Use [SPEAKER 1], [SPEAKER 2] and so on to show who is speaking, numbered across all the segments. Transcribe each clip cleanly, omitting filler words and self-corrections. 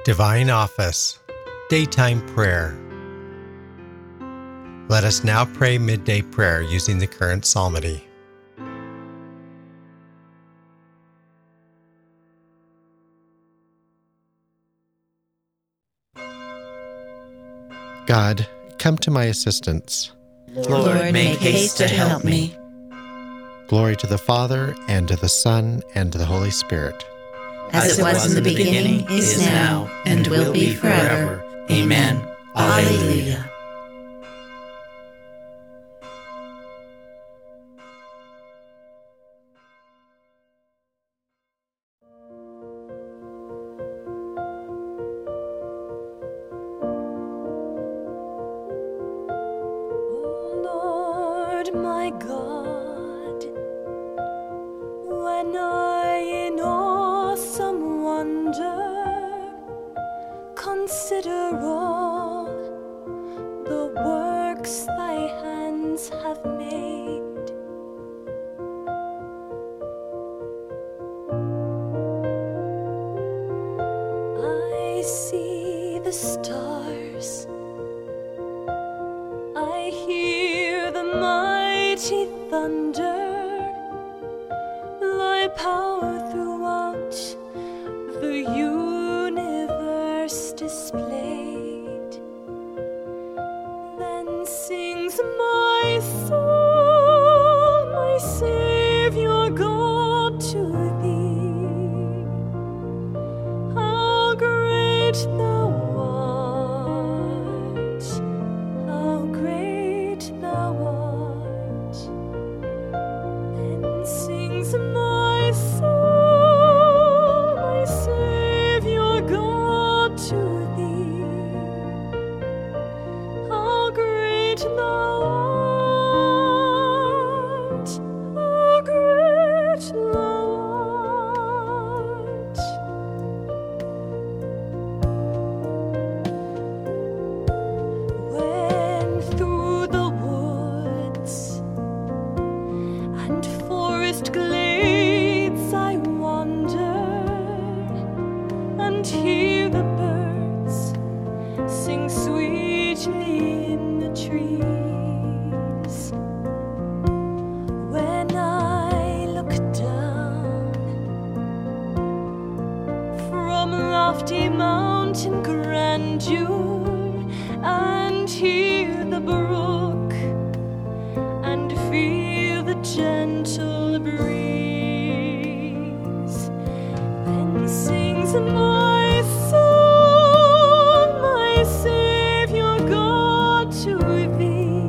[SPEAKER 1] Divine Office, Daytime Prayer. Let us now pray midday prayer using the current psalmody. God, come to my assistance.
[SPEAKER 2] Lord, make haste to help me.
[SPEAKER 1] Glory to the Father, and to the Son, and to the Holy Spirit.
[SPEAKER 2] As it was in the beginning, is now, and will be forever. Amen. Alleluia.
[SPEAKER 3] My God, when I in awesome wonder consider all the works thy hands have made, I see the stars, I hear the mighty thunder, thy power throughout the universe displayed. Then sings my soul, my Savior God, to thee. How great thou art, how great thou art. Then sings my soul, my Savior God, to thee. How great thou art, how great thou art. When through the woods and forest glades I wander and hear the birds sing sweetly in the trees. When I look down from lofty mountain grandeur and hear the brook and feel the gentle breeze, then sings my soul, my Savior God, to thee.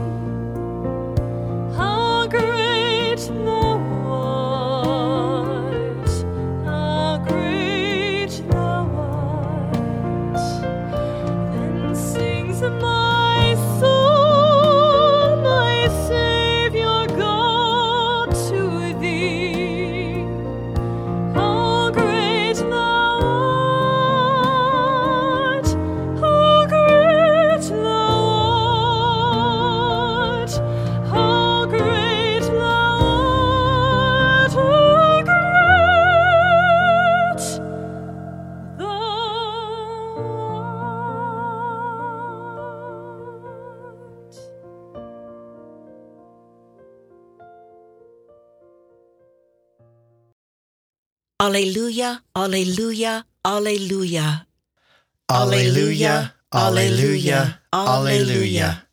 [SPEAKER 3] How great thou art, how great thou art. Then sings my soul, my Savior God, to thee. How great thou art, how great thou art, how great thou art, how great thou art.
[SPEAKER 2] Alleluia, alleluia, alleluia.
[SPEAKER 1] Alleluia, alleluia, alleluia.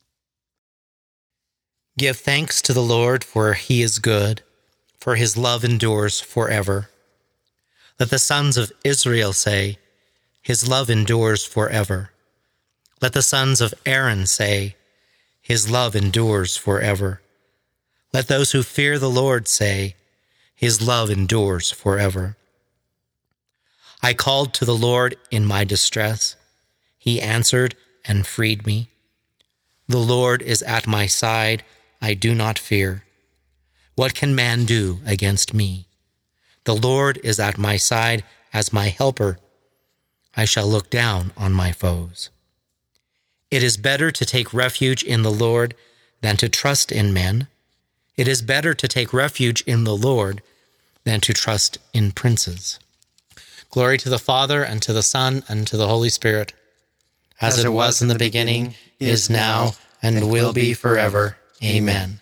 [SPEAKER 4] Give thanks to the Lord, for he is good, for his love endures forever. Let the sons of Israel say, his love endures forever. Let the sons of Aaron say, his love endures forever. Let those who fear the Lord say, his love endures forever. I called to the Lord in my distress. He answered and freed me. The Lord is at my side. I do not fear. What can man do against me? The Lord is at my side as my helper. I shall look down on my foes. It is better to take refuge in the Lord than to trust in men. It is better to take refuge in the Lord than to trust in princes. Glory to the Father, and to the Son, and to the Holy Spirit, as it was in the beginning, is now, and will be forever. Amen.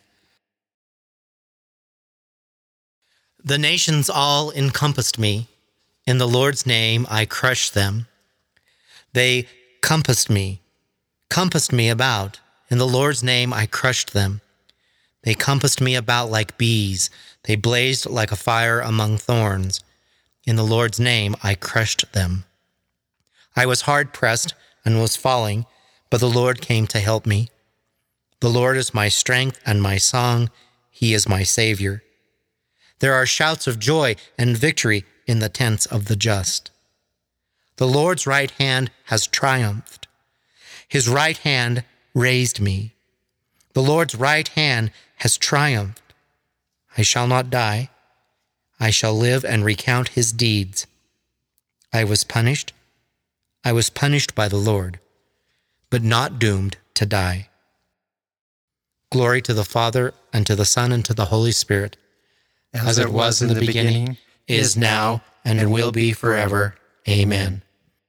[SPEAKER 4] The nations all encompassed me. In the Lord's name I crushed them. They compassed me about. In the Lord's name I crushed them. They compassed me about like bees. They blazed like a fire among thorns. In the Lord's name I crushed them. I was hard-pressed and was falling, but the Lord came to help me. The Lord is my strength and my song. He is my Savior. There are shouts of joy and victory in the tents of the just. The Lord's right hand has triumphed. His right hand raised me. The Lord's right hand has triumphed. I shall not die. I shall live and recount his deeds. I was punished by the Lord, but not doomed to die. Glory to the Father, and to the Son, and to the Holy Spirit, as it was in the beginning, is now, and will be forever. Amen.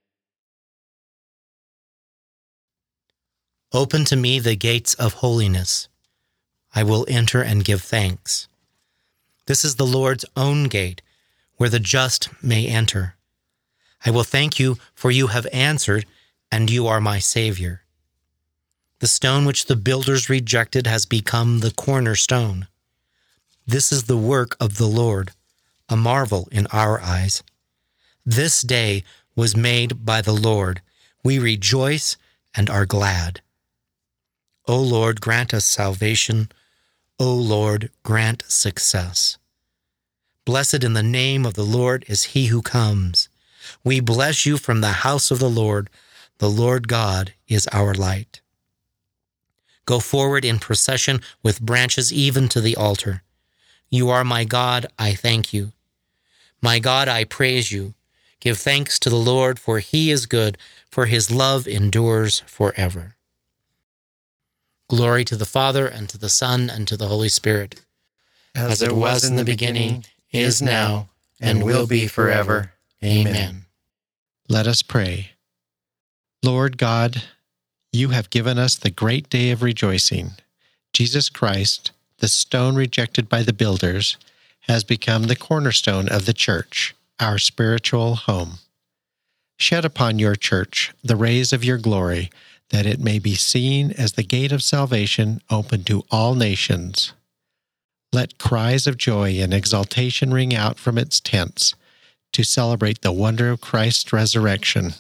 [SPEAKER 4] Open to me the gates of holiness. I will enter and give thanks. This is the Lord's own gate, where the just may enter. I will thank you, for you have answered, and you are my Savior. The stone which the builders rejected has become the cornerstone. This is the work of the Lord, a marvel in our eyes. This day was made by the Lord. We rejoice and are glad. O Lord, grant us salvation. O Lord, grant success. Blessed in the name of the Lord is he who comes. We bless you from the house of the Lord. The Lord God is our light. Go forward in procession with branches even to the altar. You are my God, I thank you. My God, I praise you. Give thanks to the Lord, for he is good, for his love endures forever. Glory to the Father, and to the Son, and to the Holy Spirit, as it was in the beginning, is now, and will be forever. Amen.
[SPEAKER 1] Let us pray. Lord God, you have given us the great day of rejoicing. Jesus Christ, the stone rejected by the builders, has become the cornerstone of the church, our spiritual home. Shed upon your church the rays of your glory, that it may be seen as the gate of salvation open to all nations. Let cries of joy and exultation ring out from its tents to celebrate the wonder of Christ's resurrection.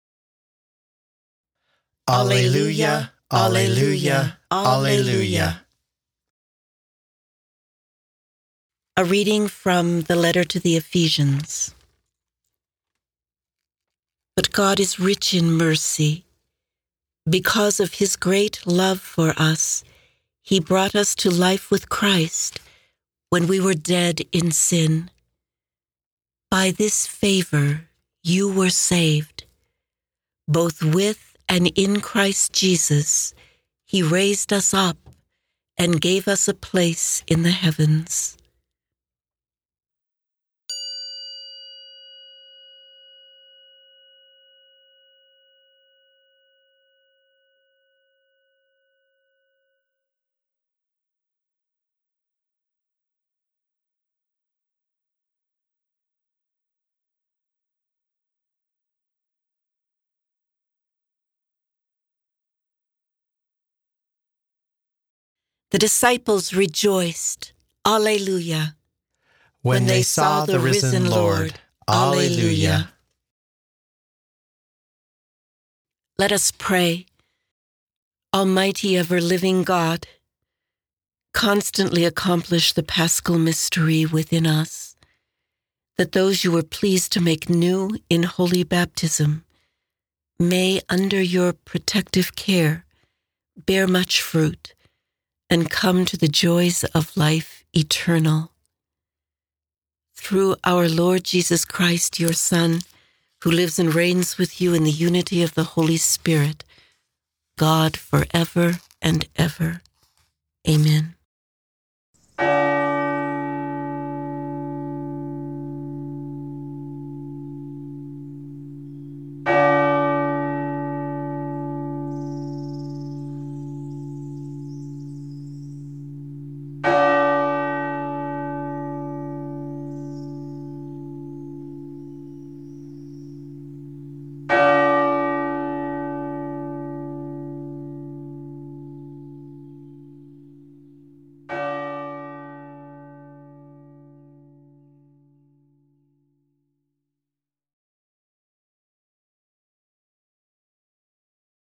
[SPEAKER 2] Alleluia, alleluia, alleluia. A reading from the letter to the Ephesians. But God is rich in mercy. Because of his great love for us, he brought us to life with Christ when we were dead in sin. By this favor you were saved. Both with and in Christ Jesus, he raised us up and gave us a place in the heavens. The disciples rejoiced, Alleluia, when they saw the risen Lord. Alleluia. Let us pray. Almighty ever-living God, constantly accomplish the Paschal mystery within us, that those you were pleased to make new in holy baptism may, under your protective care, bear much fruit and come to the joys of life eternal. Through our Lord Jesus Christ, your Son, who lives and reigns with you in the unity of the Holy Spirit, God forever and ever. Amen.